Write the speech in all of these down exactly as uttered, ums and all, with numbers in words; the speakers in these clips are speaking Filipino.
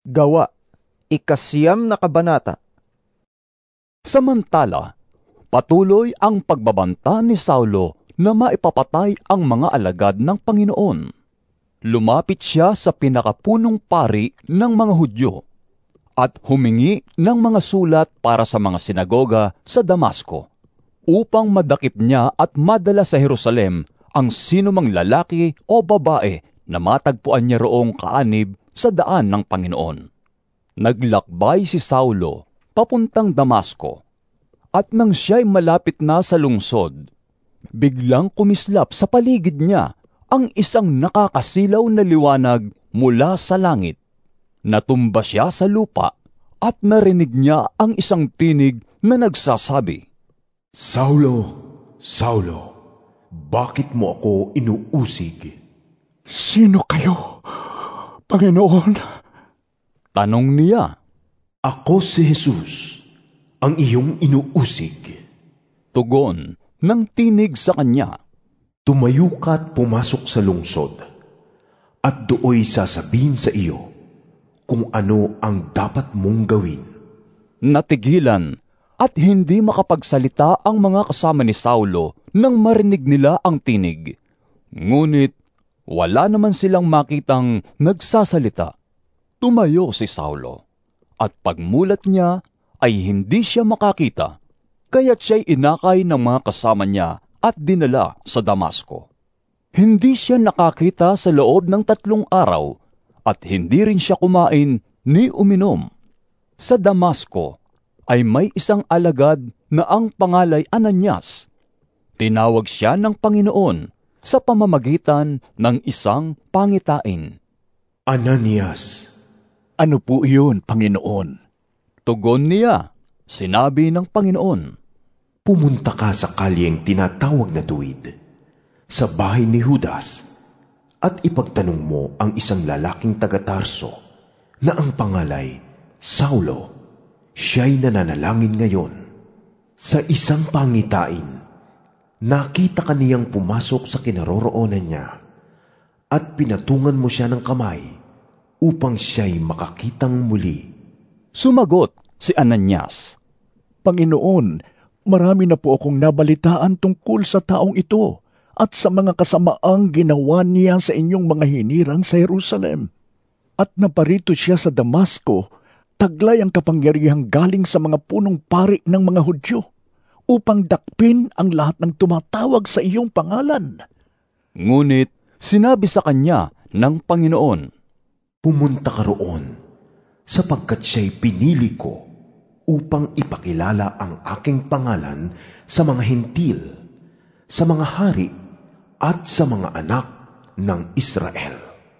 Gawa, ikasiyam na kabanata. Samantala, patuloy ang pagbabanta ni Saulo na maipapatay ang mga alagad ng Panginoon. Lumapit siya sa pinakapunong pari ng mga Hudyo at humingi ng mga sulat para sa mga sinagoga sa Damasco upang madakip niya at madala sa Jerusalem ang sinumang lalaki o babae na matagpuan niya roong kaanib sa daan ng Panginoon. Naglakbay si Saulo papuntang Damasco, at nang siya'y malapit na sa lungsod, biglang kumislap sa paligid niya ang isang nakakasilaw na liwanag mula sa langit. Natumba siya sa lupa at narinig niya ang isang tinig na nagsasabi, "Saulo, Saulo, bakit mo ako inuusig?" "Sino kayo, Panginoon?" tanong niya. "Ako si Jesus, ang iyong inuusig." Tugon ng tinig sa kanya, "Tumayo ka at pumasok sa lungsod, at dooy sasabihin sa iyo kung ano ang dapat mong gawin." Natigilan at hindi makapagsalita ang mga kasama ni Saulo nang marinig nila ang tinig. Ngunit wala naman silang makitang nagsasalita. Tumayo si Saulo, at pagmulat niya ay hindi siya makakita, kaya't siya'y inakay ng mga kasama niya at dinala sa Damasco. Hindi siya nakakita sa loob ng tatlong araw, at hindi rin siya kumain ni uminom. Sa Damasco ay may isang alagad na ang pangalay Ananias. Tinawag siya ng Panginoon sa pamamagitan ng isang pangitain. "Ananias." "Ano po iyon, Panginoon?" Tugon niya, sinabi ng Panginoon, "Pumunta ka sa kalyeng tinatawag na Tuwid, sa bahay ni Judas, at ipagtanong mo ang isang lalaking taga-Tarso na ang pangalay Saulo. Siya'y nananalangin ngayon. Sa isang pangitain, nakita ka niyang pumasok sa kinaroroonan niya, at pinatungan mo siya ng kamay upang siya'y makakitang muli." Sumagot si Ananias, "Panginoon, marami na po akong nabalitaan tungkol sa taong ito at sa mga kasamaang ginawa niya sa inyong mga hinirang sa Jerusalem. At naparito siya sa Damasco, taglay ang kapangyarihang galing sa mga punong pari ng mga Hudyo, upang dakpin ang lahat ng tumatawag sa iyong pangalan." Ngunit sinabi sa kanya ng Panginoon, "Pumunta ka roon, sapagkat siya'y pinili ko upang ipakilala ang aking pangalan sa mga hentil, sa mga hari, at sa mga anak ng Israel.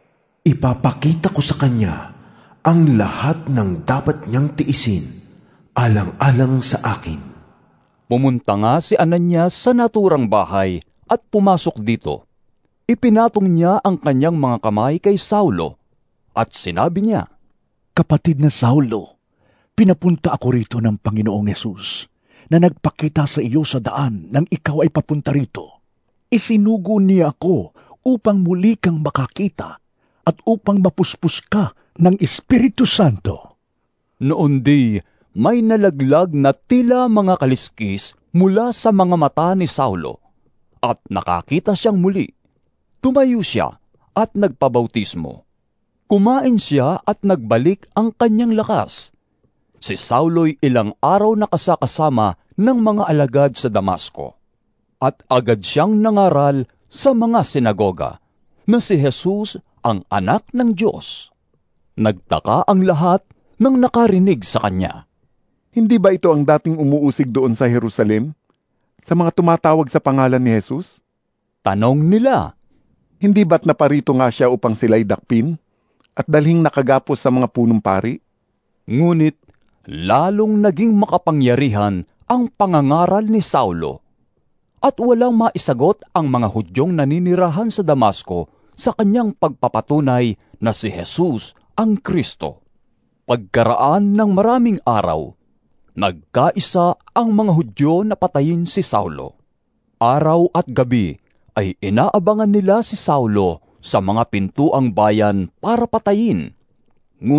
Ipapakita ko sa kanya ang lahat ng dapat niyang tiisin, alang-alang sa akin." Pumunta nga si Ananias sa naturang bahay at pumasok dito. Ipinatong niya ang kanyang mga kamay kay Saulo at sinabi niya, "Kapatid na Saulo, pinapunta ako rito ng Panginoong Hesus na nagpakita sa iyo sa daan nang ikaw ay papunta rito. Isinugo niya ako upang muli kang makakita at upang mapuspos ka ng Espiritu Santo." Noon di, may nalaglag na tila mga kaliskis mula sa mga mata ni Saulo, at nakakita siyang muli. Tumayo siya at nagpabautismo. Kumain siya at nagbalik ang kanyang lakas. Si Saulo'y ilang araw nakasakasama ng mga alagad sa Damasco, at agad siyang nangaral sa mga sinagoga na si Jesus ang anak ng Diyos. Nagtaka ang lahat nang nakarinig sa kanya. "Hindi ba ito ang dating umuusig doon sa Jerusalem, sa mga tumatawag sa pangalan ni Jesus?" Tanong nila. "Hindi ba't naparito nga siya upang sila'y dakpin at dalhing nakagapos sa mga punong pari?" Ngunit lalong naging makapangyarihan ang pangangaral ni Saulo, at walang maisagot ang mga Hudyong naninirahan sa Damasco sa kanyang pagpapatunay na si Jesus ang Kristo. Pagkaraan ng maraming araw, nagkaisa ang mga Hudyo na patayin si Saulo. Araw at gabi ay inaabangan nila si Saulo sa mga pintuang bayan para patayin. Ngunit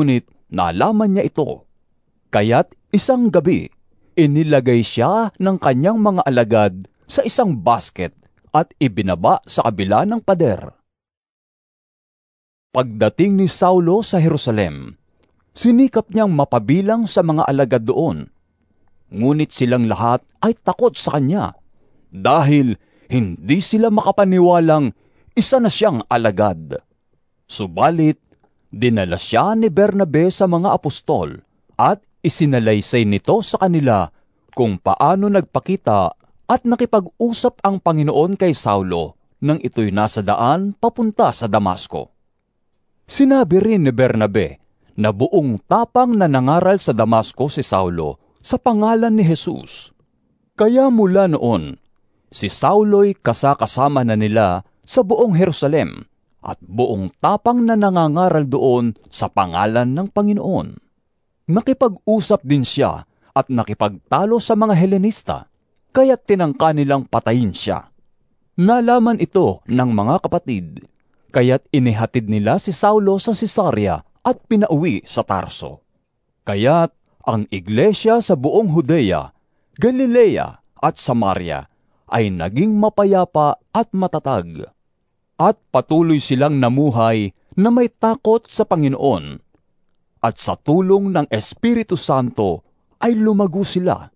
nalaman niya ito. Kaya't isang gabi, inilagay siya ng kanyang mga alagad sa isang basket at ibinaba sa kabila ng pader. Pagdating ni Saulo sa Jerusalem, sinikap niyang mapabilang sa mga alagad doon. Ngunit silang lahat ay takot sa kanya dahil hindi sila makapaniwalang isa na siyang alagad. Subalit, dinala siya ni Bernabe sa mga apostol at isinalaysay nito sa kanila kung paano nagpakita at nakipag-usap ang Panginoon kay Saulo nang ito'y nasa daan papunta sa Damasco. Sinabi rin ni Bernabe na buong tapang na nangaral sa Damasco si Saulo sa pangalan ni Jesus. Kaya mula noon, si Saulo'y kasakasama na nila sa buong Jerusalem at buong tapang na nangangaral doon sa pangalan ng Panginoon. Nakipag-usap din siya at nakipagtalo sa mga Helenista, kaya't tinangka nilang patayin siya. Nalaman ito ng mga kapatid, kaya't inihatid nila si Saulo sa Cesarea at pinauwi sa Tarso. Kaya't ang iglesia sa buong Judea, Galilea at Samaria ay naging mapayapa at matatag. At patuloy silang namuhay na may takot sa Panginoon. At sa tulong ng Espiritu Santo ay lumago sila.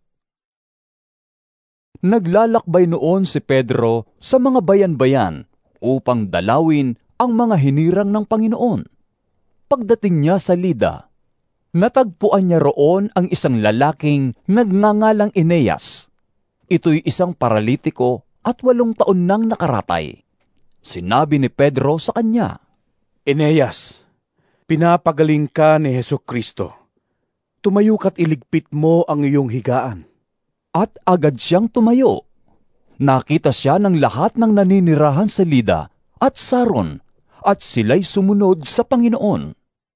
Naglalakbay noon si Pedro sa mga bayan-bayan upang dalawin ang mga hinirang ng Panginoon. Pagdating niya sa Lida, natagpuan niya roon ang isang lalaking nagngangalang Eneas. Ito'y isang paralitiko at walong taon nang nakaratay. Sinabi ni Pedro sa kanya, Eneas, pinapagaling ka ni Hesukristo. Tumayo ka't iligpit mo ang iyong higaan. At agad siyang tumayo. Nakita siya ng lahat ng naninirahan sa Lida at Saron, at sila'y sumunod sa Panginoon.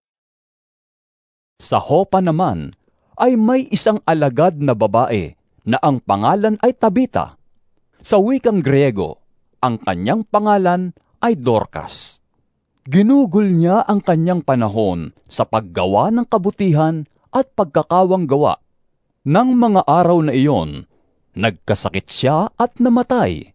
Sa Jopa naman ay may isang alagad na babae na ang pangalan ay Tabita. Sa wikang Griego, ang kanyang pangalan ay Dorcas. Ginugol niya ang kanyang panahon sa paggawa ng kabutihan at pagkakawang gawa. Nang mga araw na iyon, nagkasakit siya at namatay.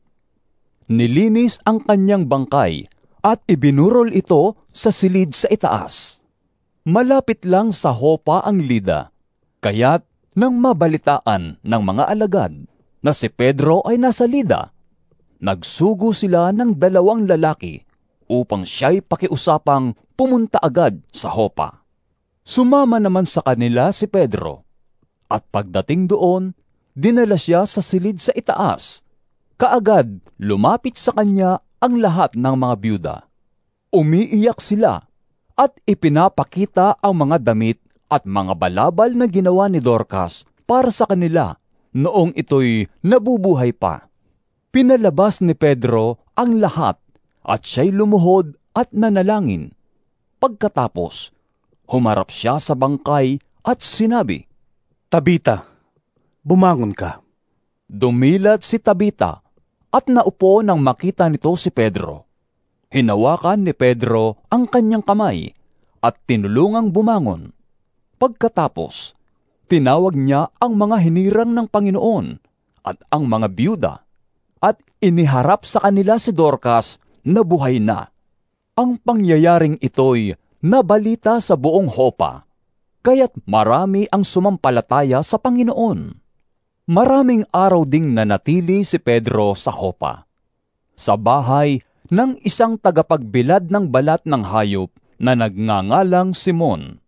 Nilinis ang kanyang bangkay at ibinurol ito sa silid sa itaas. Malapit lang sa Jopa ang Lida, kaya't nang mabalitaan ng mga alagad na si Pedro ay nasa Lida, nagsugo sila ng dalawang lalaki upang siya'y pakiusapang pumunta agad sa Jopa. Sumama naman sa kanila si Pedro, at pagdating doon, dinala siya sa silid sa itaas. Kaagad lumapit sa kanya ang lahat ng mga byuda. Umiiyak sila at ipinapakita ang mga damit at mga balabal na ginawa ni Dorcas para sa kanila noong ito'y nabubuhay pa. Pinalabas ni Pedro ang lahat at siya'y lumuhod at nanalangin. Pagkatapos, humarap siya sa bangkay at sinabi, Tabita, bumangon ka. Dumilat si Tabita at naupo nang makita nito si Pedro. Hinawakan ni Pedro ang kanyang kamay at tinulungang bumangon. Pagkatapos, tinawag niya ang mga hinirang ng Panginoon at ang mga byuda at iniharap sa kanila si Dorcas na buhay na. Ang pangyayaring ito'y nabalita sa buong Jopa, kaya't marami ang sumampalataya sa Panginoon. Maraming araw ding nanatili si Pedro sa Jopa, sa bahay ng isang tagapagbilad ng balat ng hayop na nagngangalang Simon.